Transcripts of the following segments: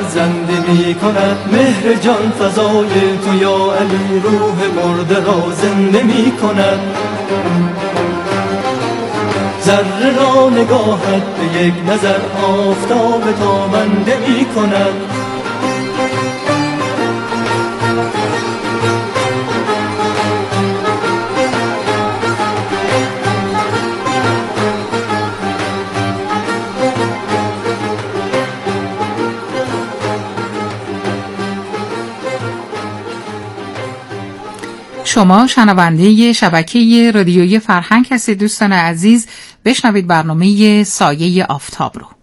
زنده می کند مهر جان فضای تو یا علی، روح مرده را زنده می کند. ذره را نگاهت به یک نظر آفتاب تابنده می کند. شما شنونده شبکه رادیویی فرهنگ هستید دوستان عزیز. بشنوید برنامه سایه آفتاب رو.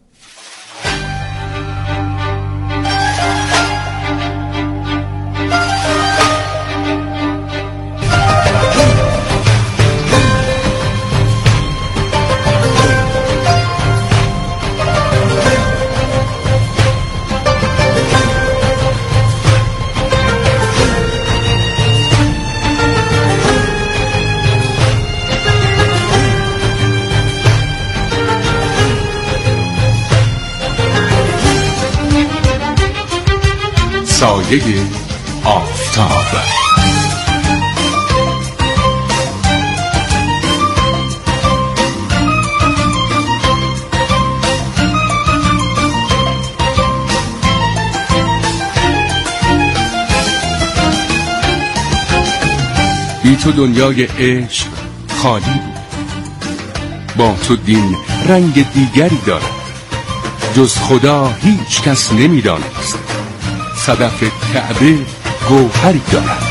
سایه آفتاب. بی تو دنیای عشق خالی بود، با تو دین رنگ دیگری دارد، جز خدا هیچ کس نمی‌دانست، صدف کعبه گوهری دارد.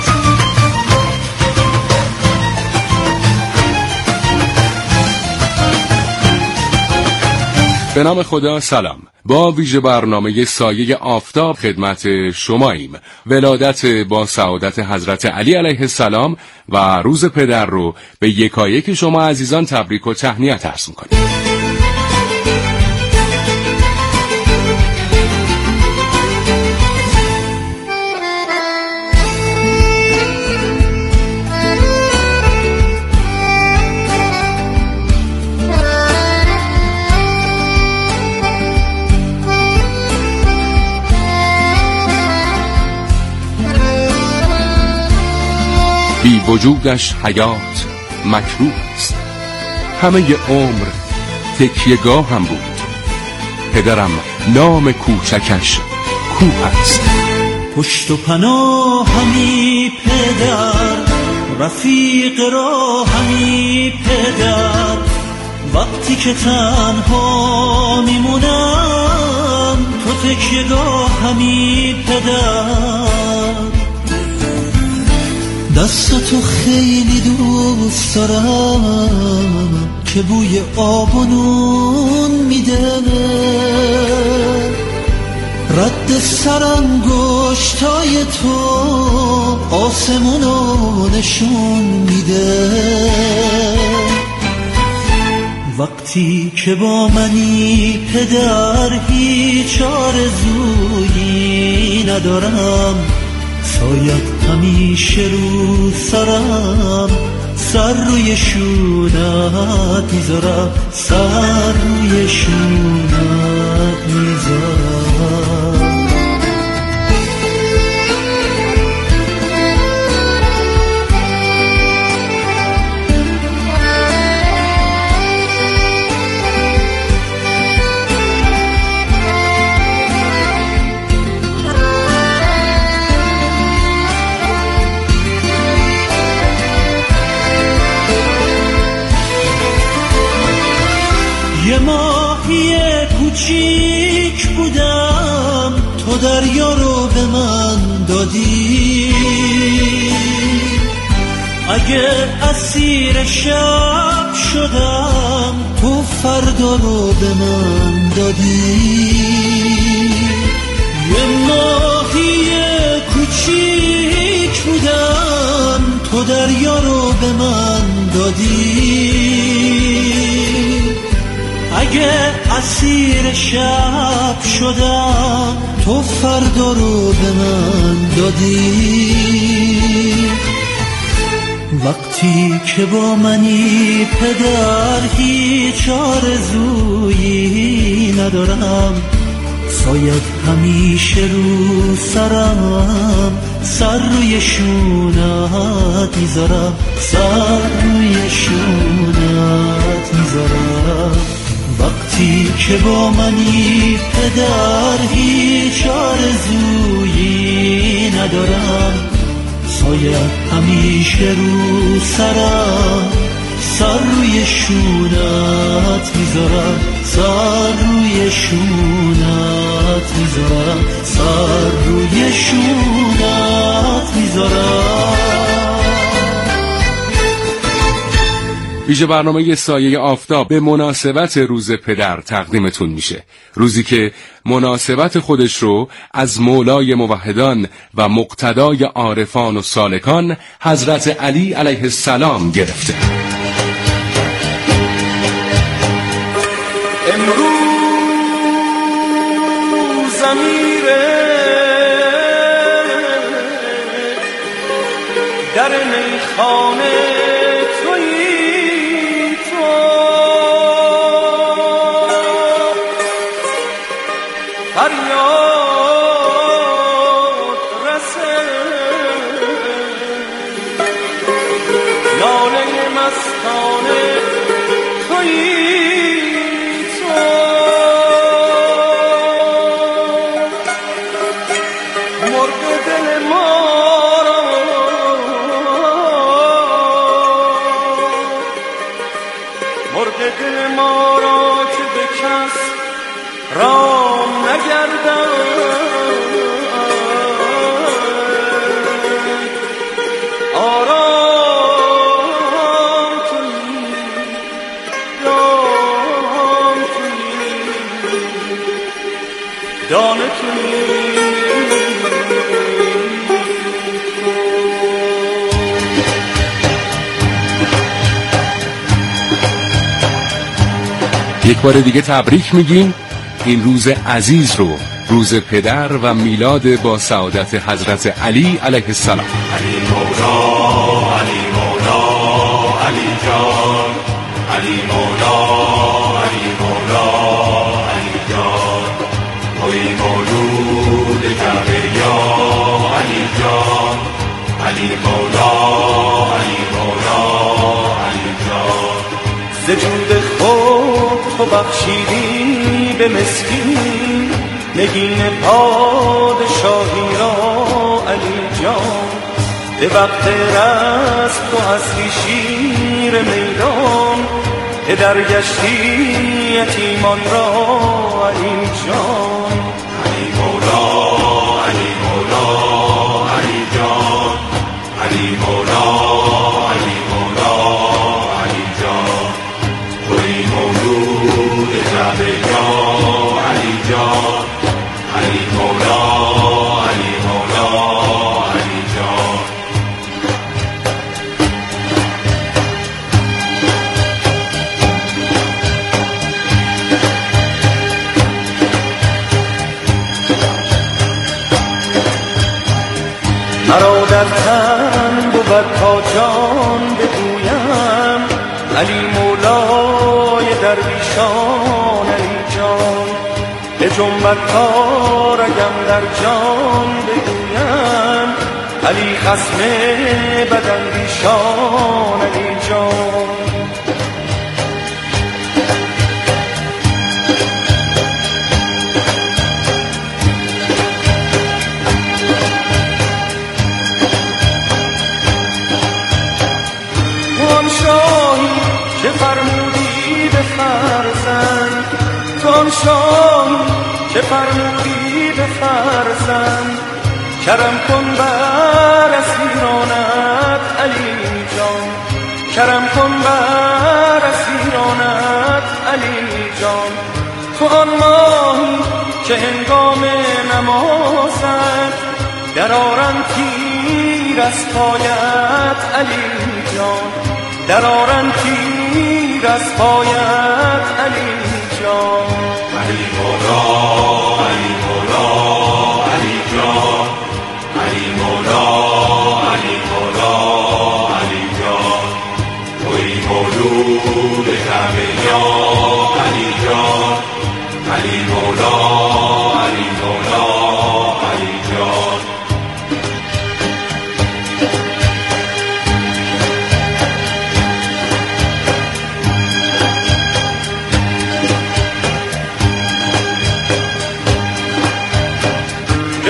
به نام خدا. سلام. با ویژه برنامه سایه آفتاب خدمت شماییم. ولادت با سعادت حضرت علی علیه السلام و روز پدر رو به یکایک شما عزیزان تبریک و تهنیت عرض می‌کنیم. بی وجودش حیات مکروه است، همه عمر تکیه‌گاه هم بود، پدرم نام کوچکش کوه است. پشت و پناهمی پدر، رفیق راهمی پدر، وقتی که تنها میمونم تو تکیه‌گاهمی پدر. دستتو خیلی دوست دارم که بوی آب و نون میده، رد سرانگشتای تو آسمونو نشون میده. وقتی که با منی پدر هیچ آرزویی ندارم، سایت همیشه رو سرم، سر روی شونت میذارم، سر روی شونت میذارم. یه ماهی کوچیک بودم، تو دریا رو به من دادی، اگه اسیر شب شدم تو فردا رو به من دادی. یه ماهی کوچیک بودم، تو دریا رو به من دادی، اگه اسیر شب شدم تو فردا رو به من دادی. وقتی که با منی پدر هیچ آرزویی ندارم، سایت همیشه رو سرم، سر روی شونت میذارم، سر روی شونت میذارم. وقتی که با منی پدر هیچ آرزویی ندارم، سایت همیشه رو سرم، سر روی شونت میذارم، سر روی شونت میذارم، سر روی شونت میذارم. ویژه برنامه سایه آفتاب به مناسبت روز پدر تقدیمتون میشه، روزی که مناسبت خودش رو از مولای موحدان و مقتدای عارفان و سالکان حضرت علی علیه السلام گرفته. امروز زمیره در میخانه تویی تو، فریاد رسه لاله مستانه تویی دل ما را که به کس رام نگردد، آرام کنی دام کنی دانه کنی. یک بار دیگه تبریک میگیم این روز عزیز رو، روز پدر و میلاد با سعادت حضرت علی علیه السلام. علی مولا، علی مولا، علی جان، علی مولا، علی مولا، علی جان، توی مولود کعبه یا علی جان، علی مولا، علی مولا، علی جان. ز جود خود تو بخشیدی به مسکین، نگین پادشاهی را علی جان. به وقت رزق تو هستی شیر میدان، پدر گشتی یتیمان را علی جان. علی مولا، علی مولا، علی جان، علی مولا، علی مولا، علی جان، توی مولود کعبه یا علی جان، علی مولا، علی مولا، علی جان. مرا در تن بود تا جان بگویم، علی مولای درویشان علی جان. به جنبت تا رگم در جان بگویم، علی خصم بداندیشان علی جان. که فرمودی به فرزند، تو آن شاهی که فرمودی به فرزند. کرم کن بر اسیرانت علی جان، کرم کن بر اسیرانت علی جان. تو آن ماهی که هنگام نمازت درآرند تیر از پایت علی جان، درآرند تیر از پایت علی جان. علی مولا، علی مولا، علی جان، علی مولا، علی مولا، علی جان، توی مولود کعبه یا علی جان، علی مولا، علی مولا،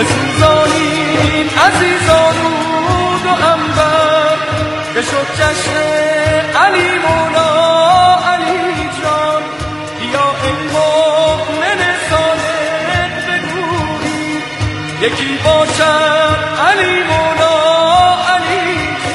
بسوزانیم عزیزان رود و عنبر بشد جشن علی مولا علی جان بیا ای مؤمن صادق بگویی یکی باشد علی مولا علی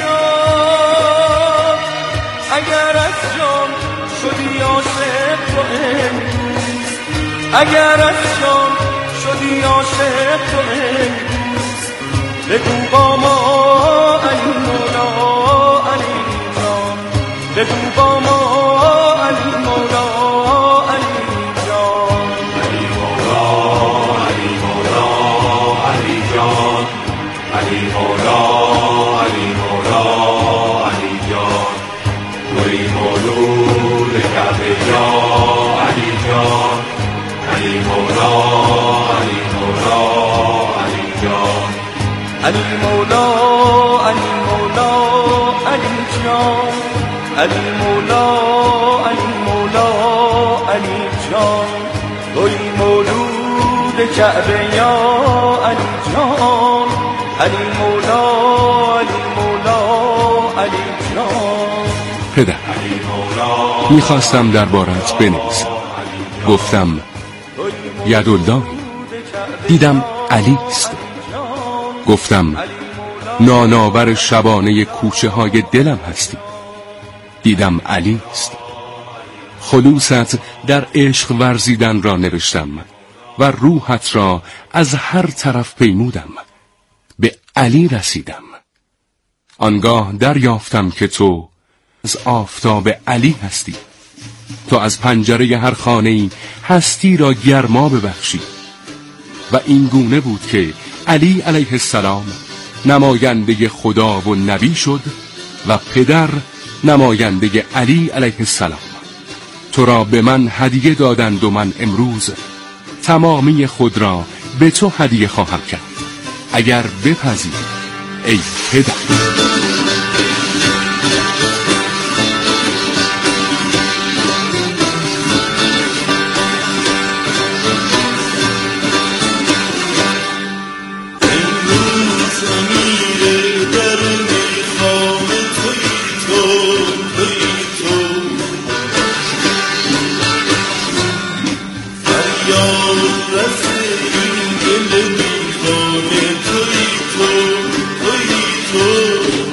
جان اگر از جان شدی عاشق تو امروز اگر از جان شدی عاشق تو امروز بگو با ما علی مولا علی جان بگو با ما علی مولا علی جان علی مولا علی مولا علی جان علی مولا علی مولا علی جان توی مولود کعبه یا علی جان علی مولا علی مولا علی جان علی مولا علی مولا علی جان علی مولا علی مولا علی جان توی مولود کعبه یا علی جان علی مولا علی مولا علی جان پدر، میخواستم دربارت بنویسم. گفتم یدالله، دیدم علی است. گفتم ناناور شبانه کوچه های دلم هستی. دیدم علی است. خلوصت در عشق ورزیدن را نوشتم و روحت را از هر طرف پیمودم. به علی رسیدم. آنگاه دریافتم که تو از آفتاب علی هستی. تو از پنجره هر خانه‌ای هستی را گرما ببخشی. و این گونه بود که علی علیه السلام نماینده خدا و نبی شد و پدر نماینده علی علیه السلام. تو را به من هدیه دادند و من امروز تمامی خود را به تو هدیه خواهم کرد اگر بپذیری ای پدر. توی تو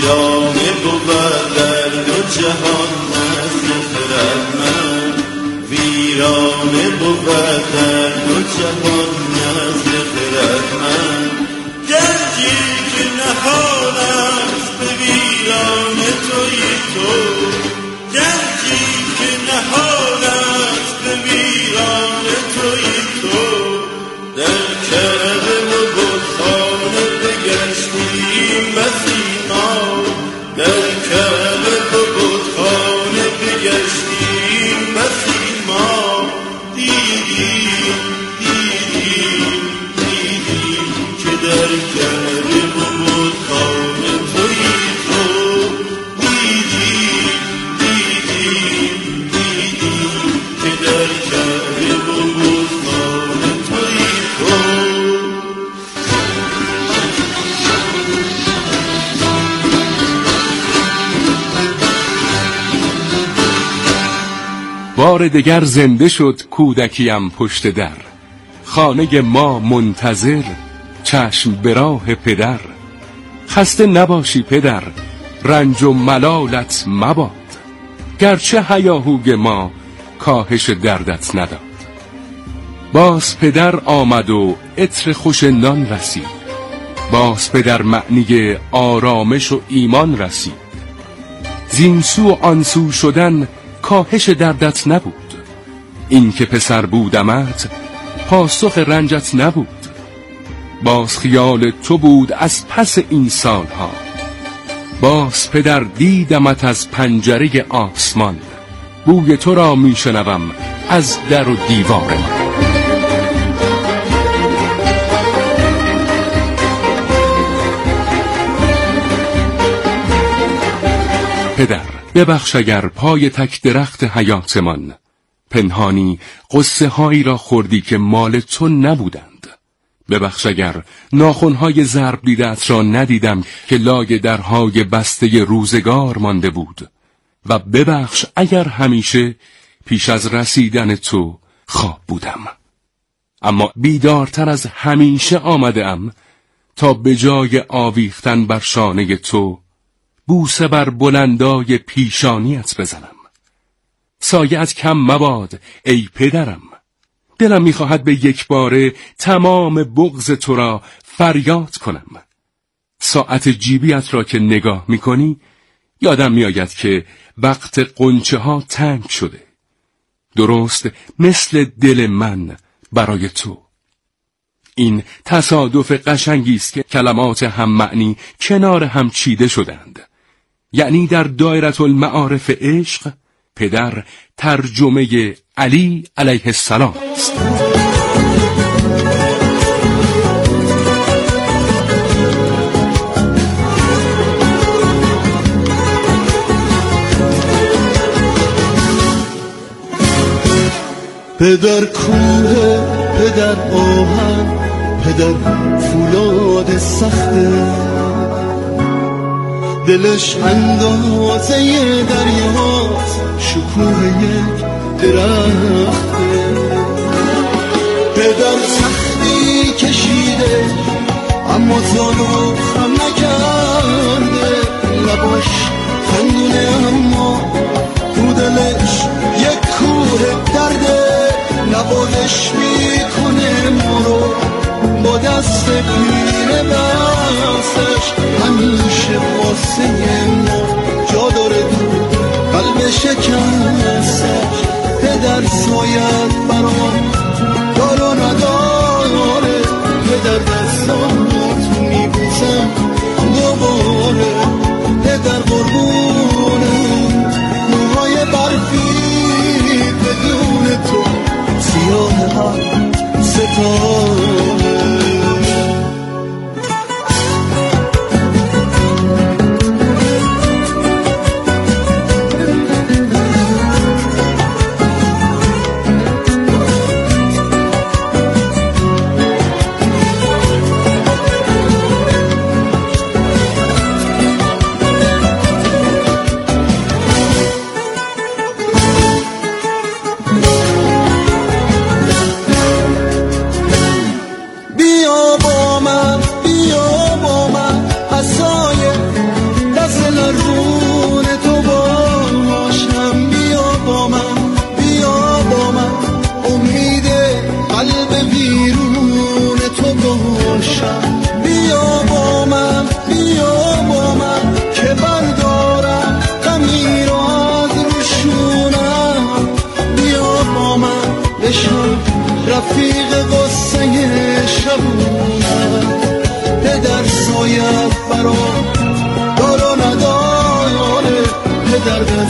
ویرانه بود در دو جهان نزد خردمند، ویرانه بود در دو جهان نزد خردمند. گنجی که نهان است به ویرانه تویی تو، گنجی که نهان است به ویرانه تویی تو. در کعبه و بتخانه بگشتیم بسی ما، در کعبه و بتخانه بگشتیم بسی ما. دیدیم که در کعبه و بتخانه تویی تو. دیدیم که در کعبه و بتخانه تویی تو. بار دگر زنده شد کودکیم پشت در، خانه ما منتظر چشم به راه پدر. خسته نباشی پدر رنج و ملالت مباد، گرچه هیاهوی ما کاهش دردت نداد. باز پدر آمد و عطر خوش نان رسید، باز پدر معنی آرامش و ایمان رسید. زین سو و آن سو شدن کاهش دردت نبود، این که پسر بودمت پاسخ رنجت نبود. باز خیال تو بود از پس این سالها، باز پدر دیدمت از پنجره آسمان. بوی تو را میشنوم از در و دیوار من. پدر ببخش اگر پای تک درخت حیاتمان، پنهانی قصه هایی را خوردی که مال تو نبودند. ببخش اگر ناخنهای ضرب دیده‌ات را ندیدم که لای درهای بسته روزگار مانده بود. و ببخش اگر همیشه پیش از رسیدن تو خواب بودم، اما بیدارتر از همیشه آمدم تا به جای آویختن بر شانه تو بوسه بر بلندای پیشانیت بزنم. سایه‌ات کم مباد ای پدرم، دلم میخواهد به یک باره تمام بغض تو را فریاد کنم. ساعت جیبیت را که نگاه میکنی یادم میآید که وقت قنچه ها تنگ شده، درست مثل دل من برای تو. این تصادف قشنگی است که کلمات هم معنی کنار هم چیده شدند. یعنی در دایره المعارف عشق پدر ترجمه علی علیه السلام است. پدر کوه، پدر آهن، پدر فولاد سخته، دلش اندازه دریاست، شکوه یک درخته. پدر سختی کشیده اما زانو خم نکرده، لباش خندونه اما تو دلش یک کوه درده. نوازش میکنه ما رو با دست پینه بستش، همیشه واسه ما جا داره تو قلب شکستش. پدر سایت برام دارو نداره، پدر دستاتو میبوسم دوباره. پدر قربونه موهای برفی بدون تو سیاه هم ستاره.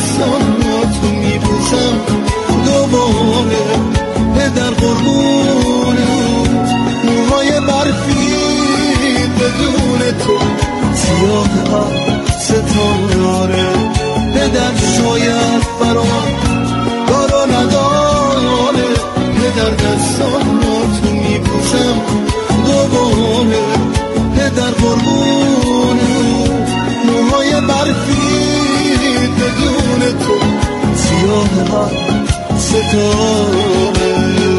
دستاناتو میبوسم دوباره پدر قربونت. موهای برفی بدون تو سیاه ها ستاره پدر شاید برام کارو نداره. پدر دستاناتو میبوسم دوباره پدر قربونت. موهای برفی بدون تو سیاه ها ستاره.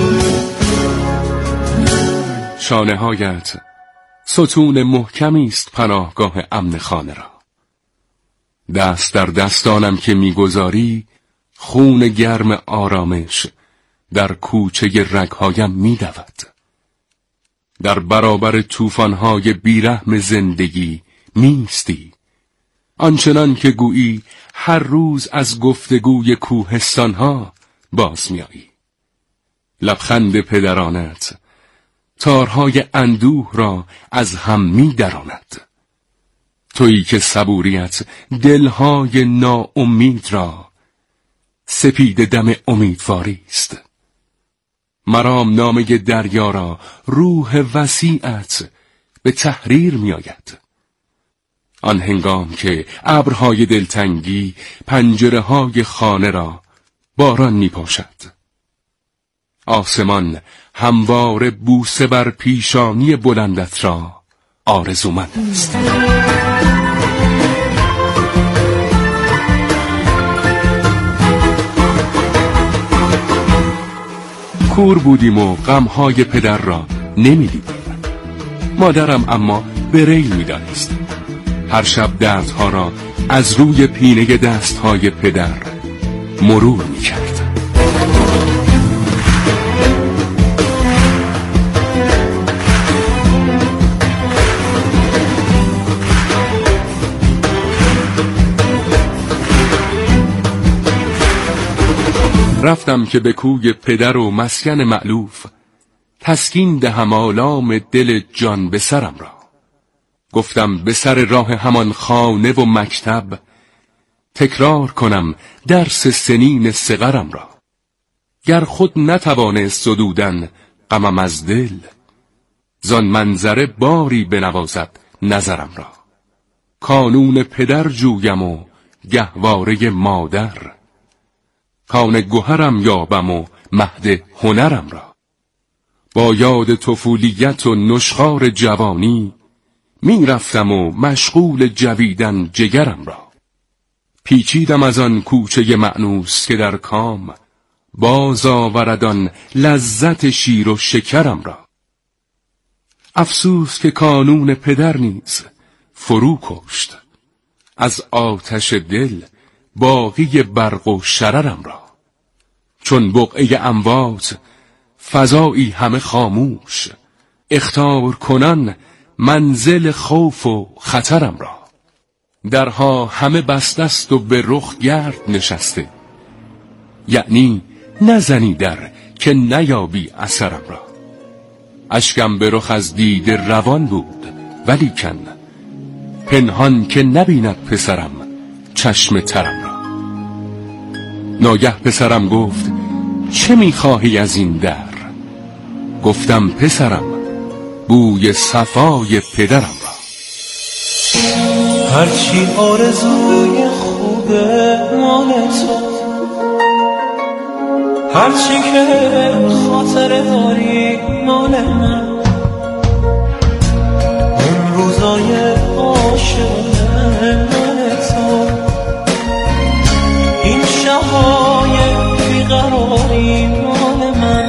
شانه هایت ستون محکمی است پناهگاه امن خانه را. دست در دستانم که میگذاری خون گرم آرامش در کوچه رگهایم میدود. در برابر طوفان‌های بیرحم زندگی میستی، آنچنان که گویی هر روز از گفتگوی کوهستان‌ها باز میایی. لبخند پدرانت تارهای اندوه را از هم می‌دراند. تویی که صبوریت دلهای ناامید را سپید دم امیدواری است. مرام نامه دریا را روح وسیعت به تحریر می آید. آن هنگام که ابرهای دلتنگی پنجره های خانه را باران می پاشد. آسمان هموار بوسه بر پیشانی بلندت را آرزومند است. کور بودیم و غمهای پدر را نمیدیدیم. مادرم اما بریل میدانست. هر شب دردها را از روی پینه دستهای پدر مرور میکرد. رفتم که به کوی پدر و مسکن مألوف تسکین دهم آلام دل جان به سرم را. گفتم به سر راه همان خانه و مکتب تکرار کنم درس سنین صغرم را. گر خود نتوانست زدودن غمم از دل، زان منظره باری بنوازد نظرم را. کانون پدر جویم و گهواره مادر، کان گوهرم یابم و مهد هنرم را. با یاد طفولیت و نشخوار جوانی می رفتم و مشغول جویدن جگرم را. پیچیدم از آن کوچه مأنوس که در کام باز آوردان لذت شیر و شکرم را. افسوس که کانون پدر نیز فرو کشت از آتش دل باقی برق و شررم را. چون بقعه اموات فضایی همه خاموش، اخطار کنان منزل خوف و خطرم را. درها همه بسته است و به رخ گرد نشسته، یعنی نزنی در که نیابی اثرم را. اشکم به رخ از دیده روان بود، ولیکن پنهان که نبیند پسرم چشم ترم را. ناگه پسرم گفت چه میخواهی از این در؟ گفتم پسرم بوی صفای پدرم را. هرچی آرزوی خوبه مال تو، هرچی که خاطره داری مال من. اون روزای عاشقانه مال تو، این شبای بیقراری مال من.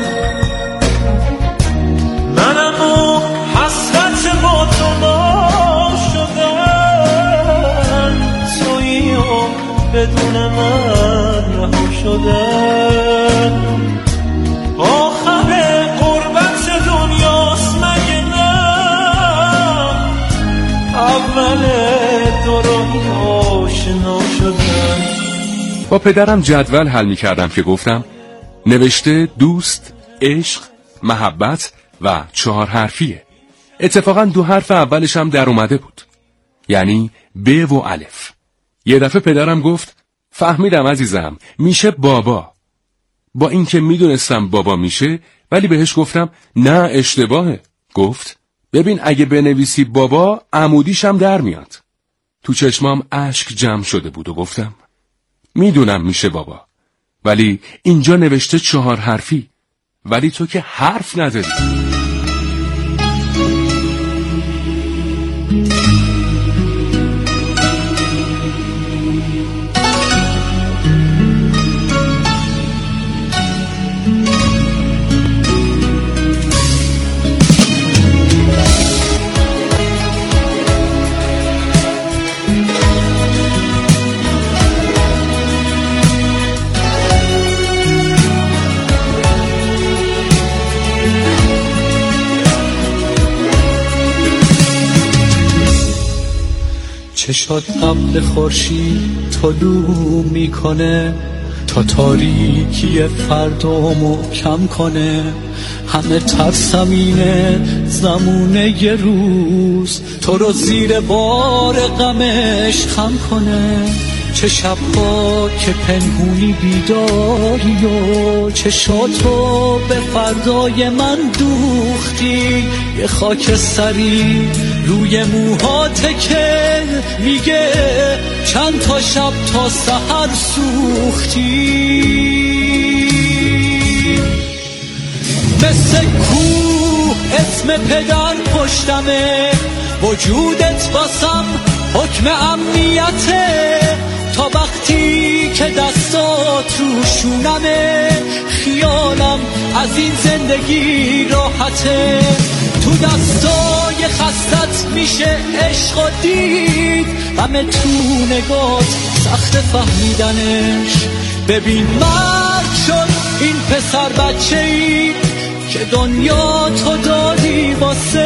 منم و حسرت با تو ما شدن، تویی و بدون من رها شدن. آخر قربت دنیاست مگه نه؟ اول دورانی آشنا شدن. با پدرم جدول حل می کردم که گفتم نوشته دوست، عشق، محبت و 4 حرفیه. اتفاقا 2 حرف اولش هم در اومده بود، یعنی ب و الف. یه دفعه پدرم گفت فهمیدم عزیزم، میشه بابا. با اینکه میدونستم بابا میشه، ولی بهش گفتم نه اشتباهه. گفت ببین اگه بنویسی بابا عمودیشم در میاد. تو چشمام اشک جمع شده بود و گفتم میدونم میشه بابا، ولی اینجا نوشته 4 حرفی، ولی تو که حرف نداری. چشات قبل خورشید طلوع میکنه تا تاریکی فردامو کم کنه. همه ترسم اینه زمونه یه روز تو رو زیر بار غمش خم کنه. چه شبها که پنهونی بیداری و چشاتو به فردای من دوختی. یه خاک سری روی موهاته که میگه چند تا شب تا سحر سوختی. مثل کوه اسم پدر پشتمه، وجودت واسم حکم امنیته. تا وقتی که دستات رو شونمه، خیالم از این زندگی راحته. تو دستای خستت میشه عشق و دید، غم تو نگات سخت فهمیدنش. ببین مرد شد این پسر بچه‌ای که دنیا تو دادی واسه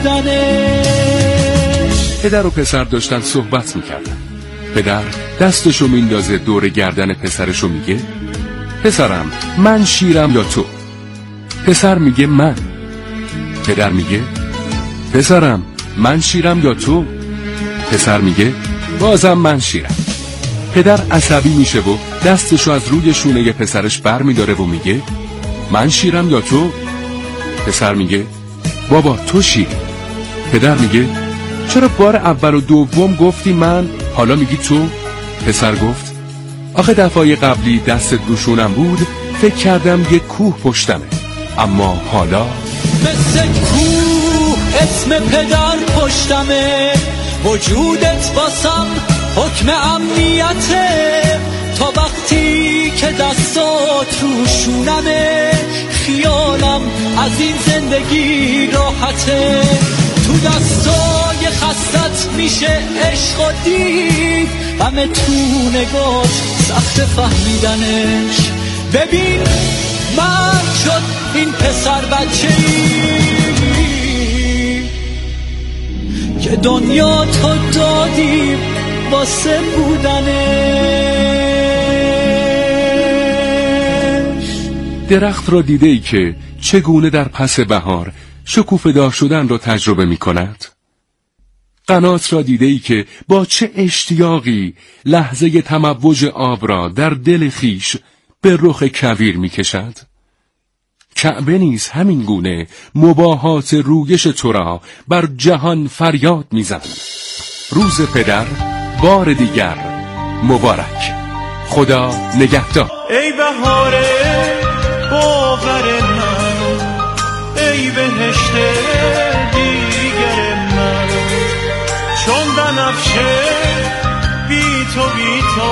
بودنش. پدر و پسر داشتن صحبت میکردن. پدر دستشو میندازه دور گردن پسرشو میگه پسرم من شیرم یا تو؟ پسر میگه من. پدر میگه پسرم من شیرم یا تو؟ پسر میگه بازم من شیرم. پدر عصبی میشه و دستشو از روی شونه پسرش بر میداره و میگه من شیرم یا تو؟ پسر میگه بابا تو شیری. پدر میگه چرا بار اول و دوم گفتی من، حالا میگی تو؟ پسر گفت آخه دفعه قبلی دستت رو شونم بود، فکر کردم یه کوه پشتمه، اما حالا مثل کوه اسم پدر پشتمه، وجودت واسم حکم امنیته. تا وقتی که دستات رو شونمه، خیالم از این زندگی راحته. تو دستای خستت میشه عشق و دید، غم تو نگات سخت فهمیدنش. ببین مرد شد این پسر بچه‌ای که دنیا تو دادی واسه بودنش. درخت را دیده ای که چگونه در پس بهار شکوفه‌دار شدن را تجربه می کند؟ قنات را دیده ای که با چه اشتیاقی لحظه تموج آب را در دل خیش به رخ کویر می کشد؟ کعبه نیز همین گونه مباهات رویش تو را بر جهان فریاد می زند. روز پدر بار دیگر مبارک. خدا نگهدار. ای بهار باور من، ای بهشت دیگر من، چون بنفشه بی تو